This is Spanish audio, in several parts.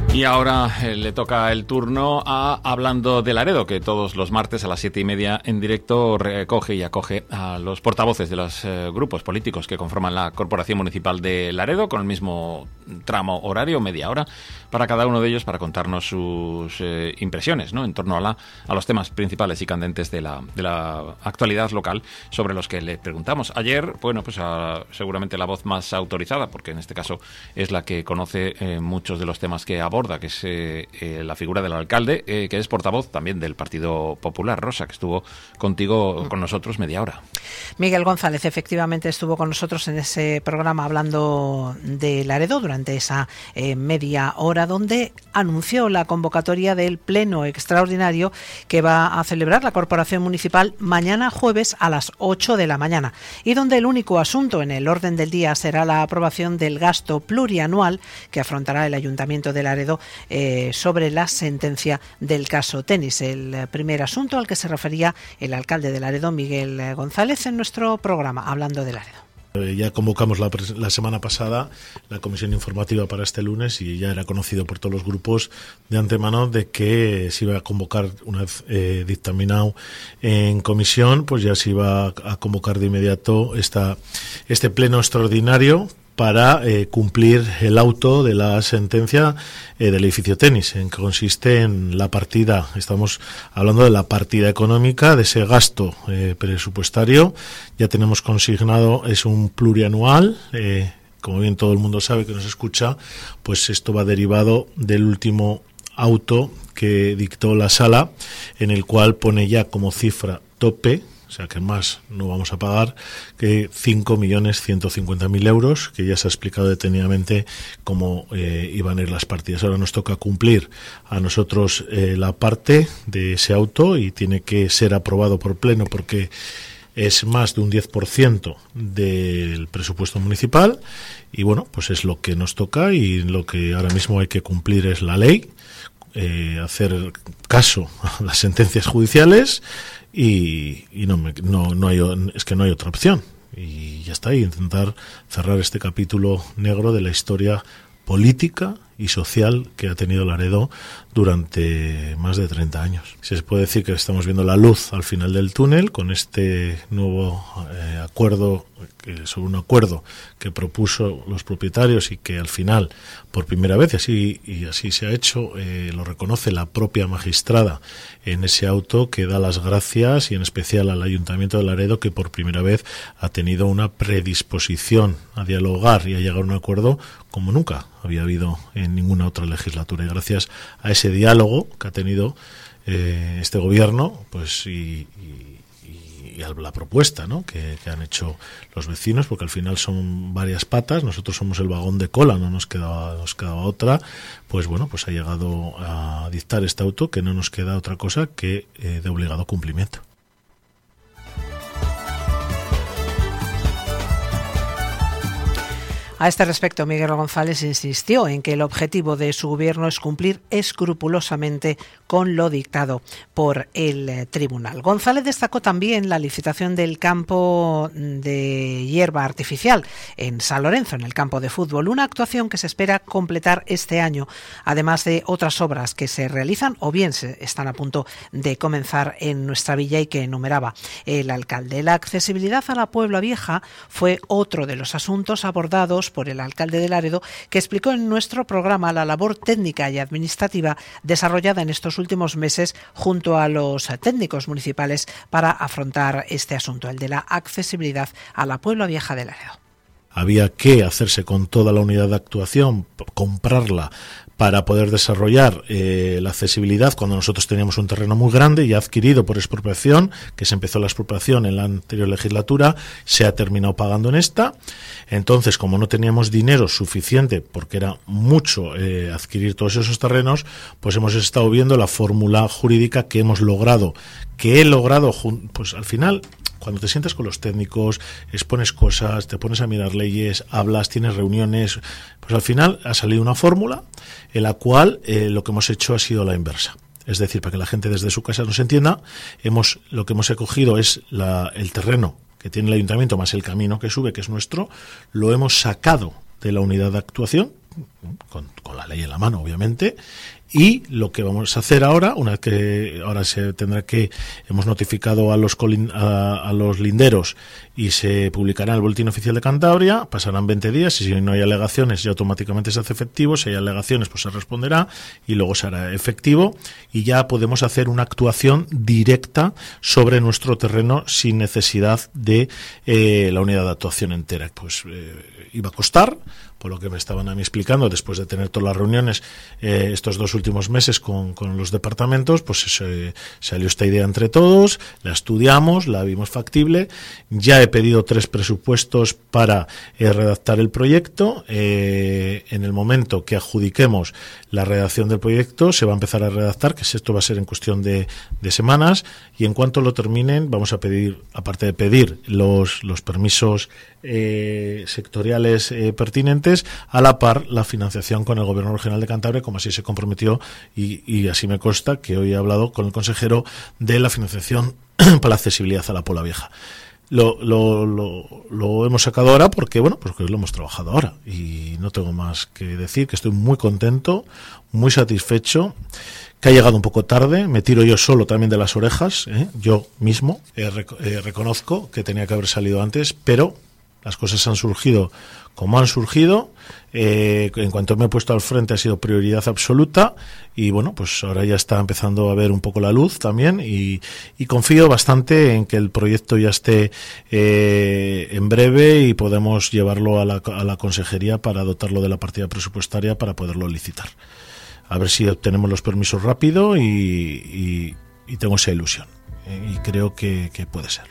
Y ahora le toca el turno a Hablando de Laredo, que todos los martes a las 7:30 en directo recoge y acoge a los portavoces de los grupos políticos que conforman la Corporación Municipal de Laredo, con el mismo tramo horario, media hora, para cada uno de ellos, para contarnos sus impresiones, ¿no?, en torno a los temas principales y candentes de la actualidad local, sobre los que le preguntamos. Ayer, bueno, pues seguramente la voz más autorizada, porque en este caso es la que conoce muchos de los temas que aborda, que es la figura del alcalde, que es portavoz también del Partido Popular. Rosa, que estuvo con nosotros media hora. Miguel González efectivamente estuvo con nosotros en ese programa Hablando de Laredo durante esa media hora, donde anunció la convocatoria del pleno extraordinario que va a celebrar la Corporación Municipal mañana jueves a las 8 de la mañana, y donde el único asunto en el orden del día será la aprobación del gasto plurianual que afrontará el Ayuntamiento de Laredo sobre la sentencia del caso Tenis, el primer asunto al que se refería el alcalde de Laredo, Miguel González, en nuestro programa Hablando de Laredo. Ya convocamos la semana pasada la comisión informativa para este lunes, y ya era conocido por todos los grupos de antemano de que se iba a convocar, una vez dictaminado en comisión, pues ya se iba a convocar de inmediato este pleno extraordinario para cumplir el auto de la sentencia del edificio Tenis, en que consiste en la partida, estamos hablando de la partida económica de ese gasto presupuestario. Ya tenemos consignado, es un plurianual, como bien todo el mundo sabe que nos escucha, pues esto va derivado del último auto que dictó la sala, en el cual pone ya como cifra tope, o sea que más no vamos a pagar, que 5.150.000 euros, que ya se ha explicado detenidamente cómo iban a ir las partidas. Ahora nos toca cumplir a nosotros la parte de ese auto, y tiene que ser aprobado por pleno, porque es más de un 10% del presupuesto municipal, y bueno, pues es lo que nos toca, y lo que ahora mismo hay que cumplir es la ley, hacer caso a las sentencias judiciales, y no hay otra opción, y ya está, y intentar cerrar este capítulo negro de la historia política y social que ha tenido Laredo durante más de 30 años. Se puede decir que estamos viendo la luz al final del túnel con este nuevo acuerdo, sobre un acuerdo que propuso los propietarios, y que al final, por primera vez, y así se ha hecho, lo reconoce la propia magistrada en ese auto, que da las gracias, y en especial al Ayuntamiento de Laredo, que por primera vez ha tenido una predisposición a dialogar y a llegar a un acuerdo como nunca había habido en ninguna otra legislatura. Y gracias a ese diálogo que ha tenido este gobierno, pues y a la propuesta, ¿no?, que han hecho los vecinos, porque al final son varias patas, nosotros somos el vagón de cola, no nos quedaba otra, pues bueno, pues ha llegado a dictar este auto, que no nos queda otra cosa que de obligado cumplimiento. A este respecto, Miguel González insistió en que el objetivo de su gobierno es cumplir escrupulosamente con lo dictado por el tribunal. González destacó también la licitación del campo de hierba artificial en San Lorenzo, en el campo de fútbol, una actuación que se espera completar este año, además de otras obras que se realizan o bien se están a punto de comenzar en nuestra villa, y que enumeraba el alcalde. La accesibilidad a la Puebla Vieja fue otro de los asuntos abordados por el alcalde de Laredo, que explicó en nuestro programa la labor técnica y administrativa desarrollada en estos últimos meses junto a los técnicos municipales para afrontar este asunto, el de la accesibilidad a la Puebla Vieja de Laredo. Había que hacerse con toda la unidad de actuación, comprarla para poder desarrollar la accesibilidad, cuando nosotros teníamos un terreno muy grande ya adquirido por expropiación, que se empezó la expropiación en la anterior legislatura, se ha terminado pagando en esta. Entonces, como no teníamos dinero suficiente, porque era mucho adquirir todos esos terrenos, pues hemos estado viendo la fórmula jurídica que hemos logrado, pues al final, cuando te sientas con los técnicos, expones cosas, te pones a mirar leyes, hablas, tienes reuniones, pues al final ha salido una fórmula en la cual lo que hemos hecho ha sido la inversa. Es decir, para que la gente desde su casa nos entienda, lo que hemos acogido es el terreno que tiene el ayuntamiento más el camino que sube, que es nuestro, lo hemos sacado de la unidad de actuación, con la ley en la mano, obviamente. Y lo que vamos a hacer ahora, una vez que ahora se tendrá que, hemos notificado a los linderos y se publicará en el Boletín Oficial de Cantabria, pasarán 20 días y si no hay alegaciones ya automáticamente se hace efectivo, si hay alegaciones pues se responderá y luego se hará efectivo y ya podemos hacer una actuación directa sobre nuestro terreno sin necesidad de la unidad de actuación entera. Pues iba a costar, por lo que me estaban a mí explicando, después de tener todas las reuniones estos 2 últimos meses con los departamentos, pues salió esta idea entre todos, la estudiamos, la vimos factible, ya he pedido 3 presupuestos para redactar el proyecto, en el momento que adjudiquemos la redacción del proyecto se va a empezar a redactar, que esto va a ser en cuestión de semanas, y en cuanto lo terminen vamos a pedir, aparte de pedir los permisos sectoriales pertinentes, a la par la financiación con el Gobierno Regional de Cantabria, como así se comprometió y así me consta que hoy he hablado con el consejero de la financiación para la accesibilidad a la Puebla Vieja. Lo hemos sacado ahora porque lo hemos trabajado ahora y no tengo más que decir, que estoy muy contento, muy satisfecho, que ha llegado un poco tarde, me tiro yo solo también de las orejas, yo mismo reconozco que tenía que haber salido antes, pero las cosas han surgido como han surgido. En cuanto me he puesto al frente ha sido prioridad absoluta y pues ahora ya está empezando a ver un poco la luz también y confío bastante en que el proyecto ya esté en breve y podemos llevarlo a la consejería para dotarlo de la partida presupuestaria para poderlo licitar. A ver si obtenemos los permisos rápido y tengo esa ilusión y creo que puede ser.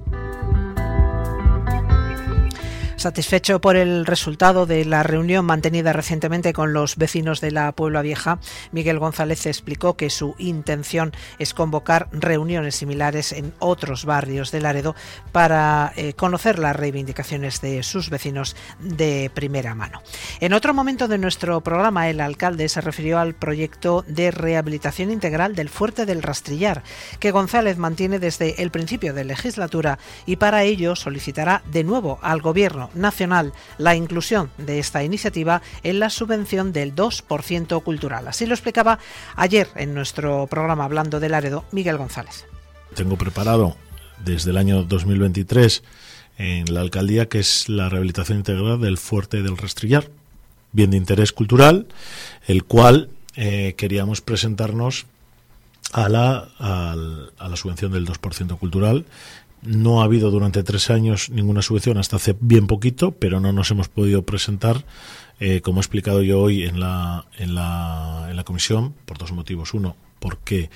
Satisfecho por el resultado de la reunión mantenida recientemente con los vecinos de la Puebla Vieja, Miguel González explicó que su intención es convocar reuniones similares en otros barrios de Laredo para conocer las reivindicaciones de sus vecinos de primera mano. En otro momento de nuestro programa, el alcalde se refirió al proyecto de rehabilitación integral del Fuerte del Rastrillar, que González mantiene desde el principio de legislatura y para ello solicitará de nuevo al Gobierno nacional la inclusión de esta iniciativa en la subvención del 2% cultural. Así lo explicaba ayer en nuestro programa Hablando de Laredo Miguel González. Tengo preparado desde el año 2023 en la alcaldía que es la rehabilitación integral del Fuerte del Rastrillar, bien de interés cultural, el cual queríamos presentarnos a la subvención del 2% cultural. No ha habido durante 3 años ninguna subvención hasta hace bien poquito, pero no nos hemos podido presentar, como he explicado yo hoy en la comisión, por 2 motivos. Uno, porque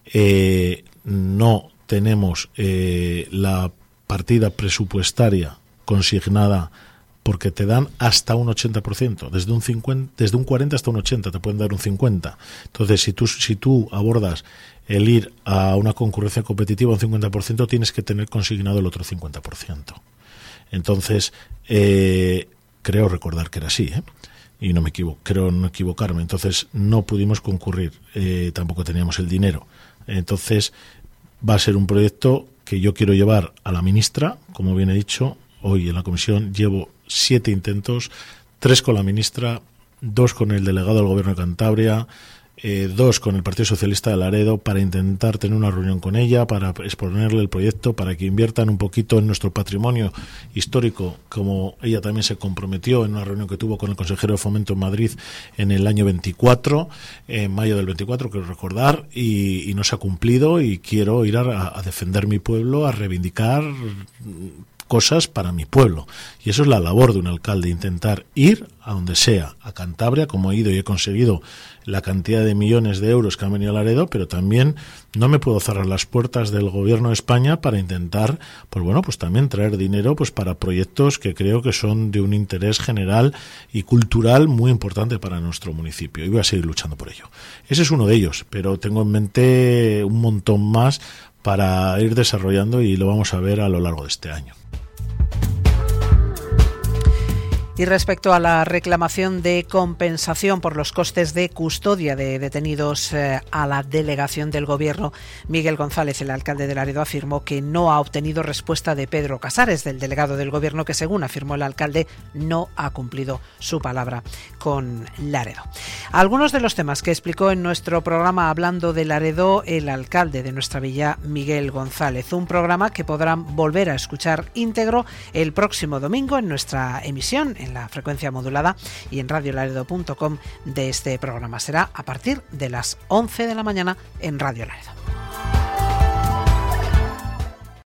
no tenemos la partida presupuestaria consignada, porque te dan hasta un 80%, desde un 40 hasta un 80, te pueden dar un 50. Entonces, si tú abordas el ir a una concurrencia competitiva un 50%, tienes que tener consignado el otro 50%. Entonces, creo recordar que era así, y no me equivoco, creo no equivocarme. Entonces, no pudimos concurrir, tampoco teníamos el dinero. Entonces, va a ser un proyecto que yo quiero llevar a la ministra, como bien he dicho, hoy en la comisión llevo 7 intentos, 3 con la ministra, 2 con el delegado del Gobierno de Cantabria, 2 con el Partido Socialista de Laredo, para intentar tener una reunión con ella, para exponerle el proyecto, para que inviertan un poquito en nuestro patrimonio histórico, como ella también se comprometió en una reunión que tuvo con el consejero de Fomento en Madrid en el año 24, en mayo del 24, quiero recordar, y no se ha cumplido, y quiero ir a defender mi pueblo, a reivindicar cosas para mi pueblo. Y eso es la labor de un alcalde, intentar ir a donde sea, a Cantabria, como he ido y he conseguido la cantidad de millones de euros que han venido a Laredo, pero también no me puedo cerrar las puertas del Gobierno de España para intentar, pues también traer dinero para proyectos que creo que son de un interés general y cultural muy importante para nuestro municipio, y voy a seguir luchando por ello. Ese es uno de ellos, pero tengo en mente un montón más para ir desarrollando y lo vamos a ver a lo largo de este año. Y respecto a la reclamación de compensación por los costes de custodia de detenidos a la delegación del Gobierno, Miguel González, el alcalde de Laredo, afirmó que no ha obtenido respuesta de Pedro Casares, del delegado del Gobierno, que, según afirmó el alcalde, no ha cumplido su palabra con Laredo. Algunos de los temas que explicó en nuestro programa Hablando de Laredo el alcalde de nuestra villa, Miguel González. Un programa que podrán volver a escuchar íntegro el próximo domingo en nuestra emisión, en la frecuencia modulada y en radiolaredo.com de este programa. Será a partir de las 11 de la mañana en Radio Laredo.